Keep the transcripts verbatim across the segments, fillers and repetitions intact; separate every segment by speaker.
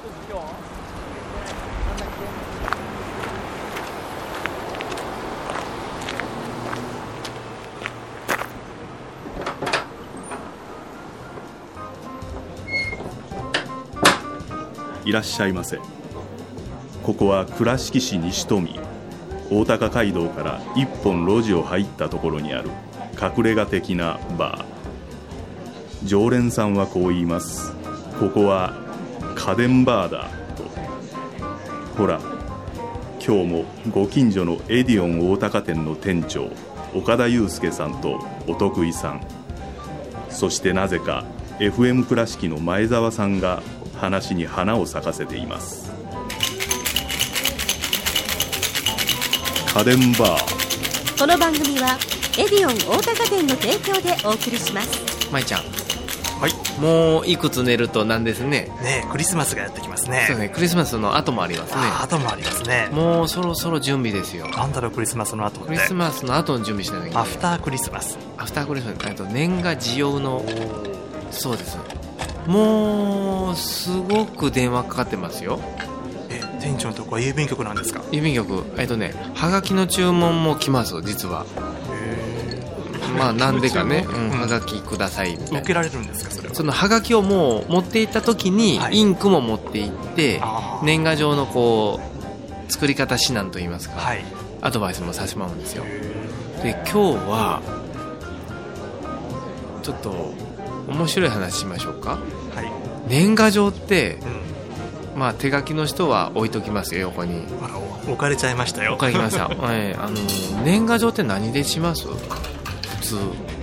Speaker 1: いらっしゃいませ。ここは倉敷市西富大高街道から一本路地を入ったところにある隠れ家的なバー。常連さんはこう言います。ここは家電バーだと。ほら、今日もご近所のエディオン大高店の店長岡田祐介さんとお得意さん、そしてなぜか エフエム 倉敷の前澤さんが話に花を咲かせています。家電バー。
Speaker 2: この番組はエディオン大高店の提供でお送りします。
Speaker 3: 舞ちゃん、
Speaker 4: はい、
Speaker 3: もういくつ寝るとなんですね。
Speaker 4: ねえ、クリスマスがやってきますね。
Speaker 3: そうね、クリスマスの後もありますね。
Speaker 4: あ、後もありますね。
Speaker 3: もうそろそろ準備ですよ。
Speaker 4: なんだろう、クリスマスの後って。
Speaker 3: クリスマスの後の準備しないといけない。
Speaker 4: アフタークリスマス。
Speaker 3: アフタークリスマス、えっと年賀事用の。そうです。もうすごく電話かかってますよ。
Speaker 4: え、店長のとこは郵便局なんですか？
Speaker 3: 郵便局、えっとね、はがきの注文も来ます、実は。
Speaker 4: へー。
Speaker 3: まあなんでかね、うん、はがきくださいみたいな。
Speaker 4: 受けられるんですか、それは。
Speaker 3: そのはがきをもう持っていった時に、はい、インクも持っていって年賀状のこう作り方指南といいますか、はい、アドバイスもさせてもらうんですよ。で、今日はちょっと面白い話しましょうか。はい、年賀状って、うん、まあ手書きの人は置いときますよ、横に。
Speaker 4: あら、置かれちゃいましたよ。
Speaker 3: 置かれました、はい、あの年賀状って何でします？普通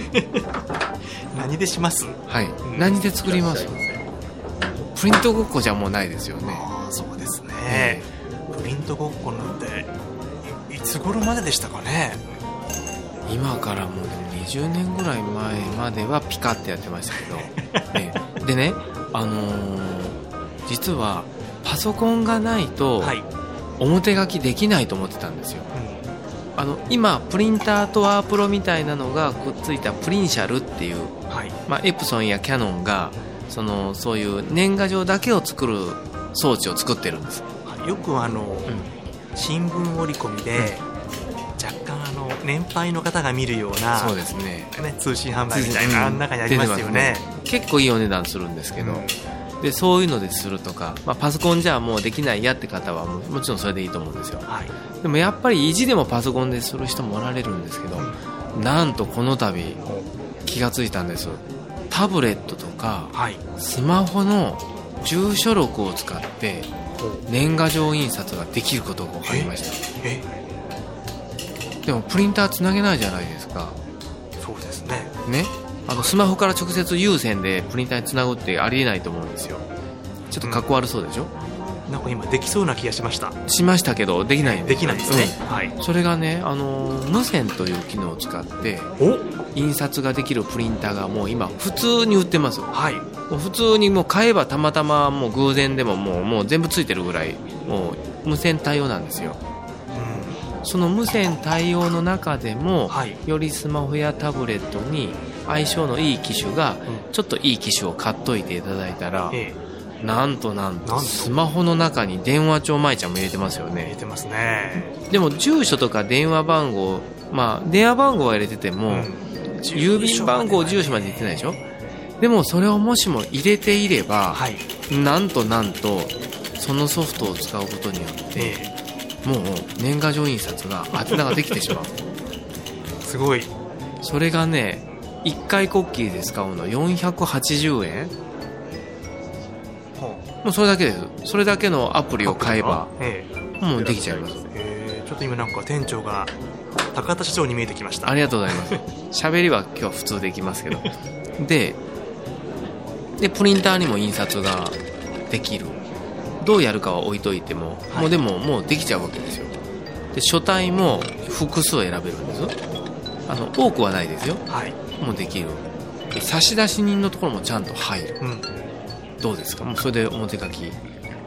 Speaker 4: 何でします？はい、
Speaker 3: うん、何で作ります？プリントごっこじゃもうないですよね。
Speaker 4: あ、そうですね、えー、プリントごっこなんて い, いつ頃まででしたかね。
Speaker 3: 今からもうでもにじゅうねんぐらい前まではピカってやってましたけど、ね、でね、あのー、実はパソコンがないと表書きできないと思ってたんですよ。あの今プリンターとワープロみたいなのがくっついたプリンシャルっていう、はい、まあ、エプソンやキヤノンがそのそういう年賀状だけを作る装置を作ってるんです。
Speaker 4: よくあの、うん、新聞折り込みで、うん、若干あの年配の方が見るような、
Speaker 3: そうですね、
Speaker 4: ね、通信販売みたいな、うん、あん中にありますよね。
Speaker 3: 結構いいお値段するんですけど、うん、でそういうのでするとか、まあ、パソコンじゃもうできないやって方は も, もちろんそれでいいと思うんですよ、はい、でもやっぱり意地でもパソコンでする人もおられるんですけど、うん、なんとこの度気がついたんです。タブレットとか、はい、スマホの住所録を使って年賀状印刷ができることが分かりました。ええ、でもプリンターつなげないじゃないですか。
Speaker 4: そうですね。
Speaker 3: ね、あのスマホから直接有線でプリンターにつなぐってありえないと思うんですよ。ちょっとかっこ悪そうでしょ、
Speaker 4: うん、なんか今できそうな気がしました
Speaker 3: しましたけどできないんです。
Speaker 4: できないですね、
Speaker 3: うん、はい、それがね、あの無線という機能を使って印刷ができるプリンターがもう今普通に売ってます、はい、もう普通にもう買えばたまたまもう偶然でももう、もう全部ついてるぐらいもう無線対応なんですよ。その無線対応の中でも、はい、よりスマホやタブレットに相性のいい機種が、うん、ちょっといい機種を買っといていただいたら、ええ、なんとなんとスマホの中に電話帳舞ちゃんも入れてますよね。
Speaker 4: 入れてますね。
Speaker 3: でも住所とか電話番号、まあ電話番号は入れてても、うん、郵便番号住所まで入れてないでしょ。でもそれをもしも入れていれば、はい、なんとなんとそのソフトを使うことによって、ええ、もう年賀状印刷が宛名ができてしまう
Speaker 4: すごい。
Speaker 3: それがね、いっかいこっきりで使うのよんひゃくはちじゅうえん、もうそれだけです。それだけのアプリを買えば、ええ、もうできちゃいます。
Speaker 4: えー、ちょっと今なんか店長が高田社長に見えてきました。
Speaker 3: ありがとうございます喋りは今日は普通できますけどででプリンターにも印刷ができる。どうやるかは置いといても、はい、もうでももうできちゃうわけですよ。で書体も複数選べるんです。あの多くはないですよ、はい、もうできる。で差出人のところもちゃんと入る、うん、どうですか。もうそれで表書き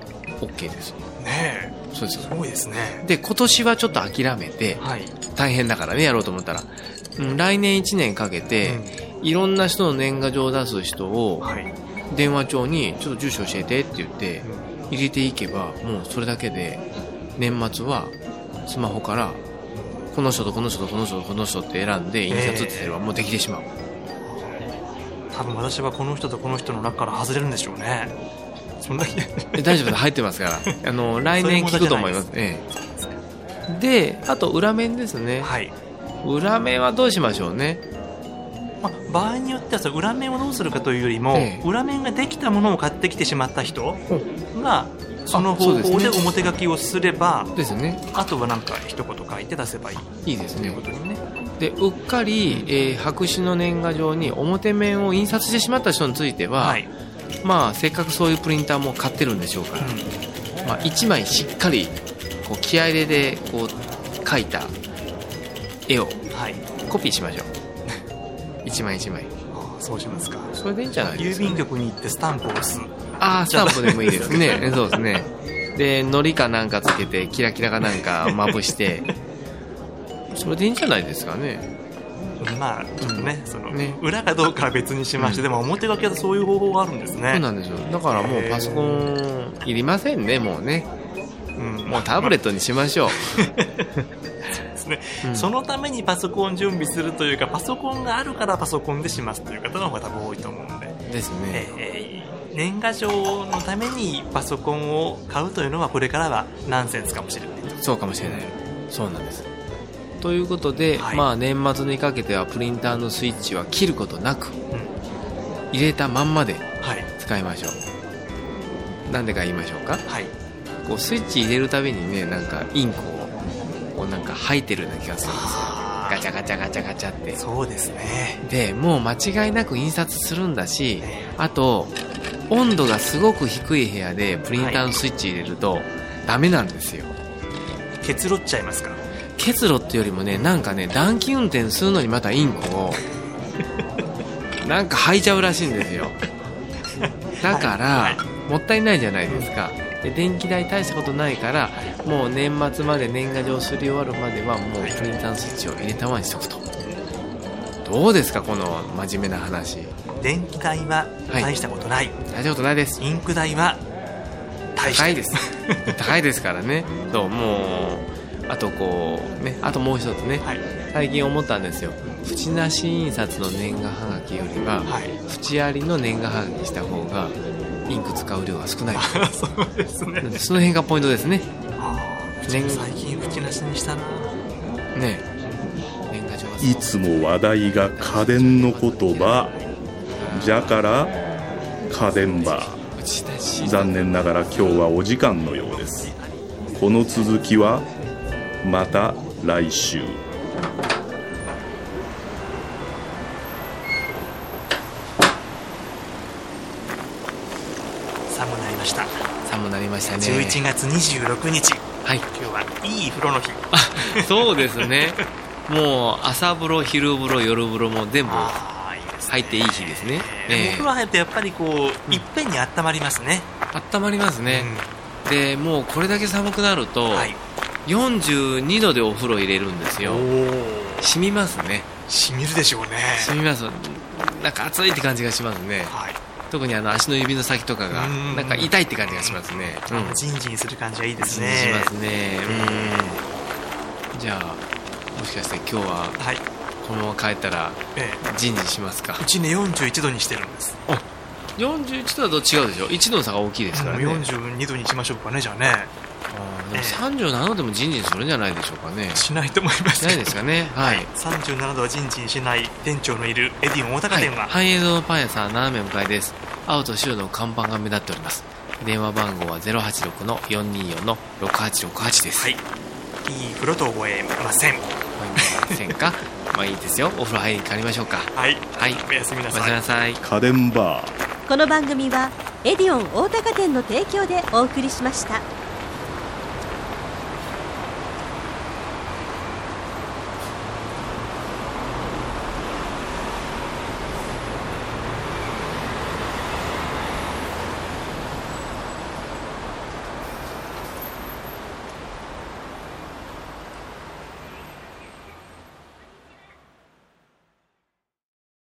Speaker 3: OK です
Speaker 4: ね。え
Speaker 3: そうです。
Speaker 4: すごいですね。
Speaker 3: で今年はちょっと諦めて、はい、大変だからねやろうと思ったら、うん、来年いちねんかけて、うん、いろんな人の年賀状を出す人を、はい、電話帳にちょっと住所教えてって言って、 入れていけばもうそれだけで年末はスマホからこの人とこの人とこの人とこの人って選んで印刷ってすればもうできてしまう、
Speaker 4: えー、多分私はこの人とこの人の中から外れるんでしょうね。そんな
Speaker 3: え大丈夫です、入ってますからあの来年聞くと思います。ええ、であと裏面ですね、
Speaker 4: はい、
Speaker 3: 裏面はどうしましょうね。
Speaker 4: まあ、場合によってはその裏面をどうするかというよりも、ええ、裏面ができたものを買ってきてしまった人がその方法で表書きをすれば
Speaker 3: ですね、
Speaker 4: あとはなんか一言書いて出せばいい。
Speaker 3: いいですね。
Speaker 4: ということにね。
Speaker 3: でうっかり、えー、白紙の年賀状に表面を印刷してしまった人については、はい、まあせっかくそういうプリンターも買ってるんでしょうから、うん、まあ、いちまいしっかりこう気合い入れでこう描いた絵をコピーしましょう、はい、いちまいいちまい。
Speaker 4: ああ、そうしますか。
Speaker 3: それでいいんじゃないですか、
Speaker 4: 郵便局に行ってスタンプを押す。
Speaker 3: ああ、スタンプでもいいですねそうですね。で糊かなんかつけてキラキラかなんかまぶしてそれでいいんじゃないですかね。
Speaker 4: まあちょっとね、うん、そのね、裏かどうかは別にしまして、うん、でも表書きはそういう方法があるんですね。
Speaker 3: そうなんですよ。だからもうパソコンいりませんね、もうね、うん、もうタブレットにしましょうそう
Speaker 4: ですね、うん、そのためにパソコン準備するというか、パソコンがあるからパソコンでしますという方の方が多分多いと思うので
Speaker 3: ですね、
Speaker 4: えー、年賀状のためにパソコンを買うというのはこれからはナンセンスかもしれない。
Speaker 3: そうかもしれない。そうなんです。ということで、はい、まあ、年末にかけてはプリンターのスイッチは切ることなく、うん、入れたまんまで使いましょう、はい、なんでか言いましょうか、はい、こうスイッチ入れるたびにね、なんかインクをこうなんか吐いてるような気がするんですよ。ガチャガチャガチャガチャって。
Speaker 4: そうですね。
Speaker 3: でもう間違いなく印刷するんだし、あと温度がすごく低い部屋でプリンターのスイッチ入れるとダメなんですよ。
Speaker 4: 結露っちゃいますか。
Speaker 3: 結露ってよりもね、なんかね、暖気運転するのにまたインクをなんか吐いちゃうらしいんですよ。だから、はいはい、もったいないじゃないですか。で電気代大したことないから、もう年末まで年賀状すり終わるまではもうプリンターのスイッチを入れたままにしとくと。どうですか、この真面目な話。
Speaker 4: 電気代は大したことない、はい、
Speaker 3: 大したことないです。
Speaker 4: インク代は大した
Speaker 3: 高いです高いですからね。そう、もうあとこうね、あともう一つね、はい、最近思ったんですよ。縁なし印刷の年賀はがきよりは、はい、縁ありの年賀はがきした方がインク使う量が少ない
Speaker 4: そうですね。
Speaker 3: その辺がポイントですね。
Speaker 4: あ年最近縁なしにしたな
Speaker 3: ね。年賀状はい
Speaker 1: つも話題が家電の言葉じゃから家電バー。残念ながら今日はお時間のようです。この続きはまた来週。
Speaker 4: 寒くなりました。
Speaker 3: 寒くなりましたね。
Speaker 4: じゅういちがつにじゅうろくにち、
Speaker 3: はい、
Speaker 4: 今日はいい風呂の日。
Speaker 3: そうですね。もう朝風呂、昼風呂、夜風呂も全部入っていい日ですね。
Speaker 4: えーえー、お風呂入るとやっぱりこう、うん、いっぺんに温まりますね。
Speaker 3: 温まりますね、うん、でもうこれだけ寒くなると、はい、よんじゅうにどでお風呂入れるんですよ。染みますね。
Speaker 4: 染みるでしょうね。
Speaker 3: 染みます。なんか暑いって感じがしますね、はい、特にあの足の指の先とかがなんか痛いって感じがしますね。
Speaker 4: うん、ジンジンする感じはいいですね。
Speaker 3: しますね。うん。じゃあもしかして今日は、はい、このまま帰ったら、ええ、ジンジンしますか。
Speaker 4: うちねよんじゅういちどにしてるんです。
Speaker 3: あ、よんじゅういちどだと違うでしょ。いちどの差が大きいですからね。
Speaker 4: よんじゅうにどにしましょうかね。じゃあね。
Speaker 3: あでもさんじゅうななどでもジンジンするんじゃないでしょうかね。
Speaker 4: しないと思いますけど。
Speaker 3: しないですかね。はい。
Speaker 4: さんじゅうななどはジンジンしない店長のいるエディオン大高店は、
Speaker 3: 繁栄堂のパン屋さん斜め向かいです。青と白の看板が目立っております。電話番号は ゼロはちろくのよんにーよんのろくはちろくはち です。はい。いい
Speaker 4: 風呂と覚えません。
Speaker 3: 覚えませんか。まあいいですよ。お風呂入りに帰りましょうか。
Speaker 4: はい。
Speaker 3: はい。
Speaker 4: おやすみなさい。
Speaker 3: おやすみなさい。
Speaker 1: 家電バー。
Speaker 2: この番組はエディオン大高店の提供でお送りしました。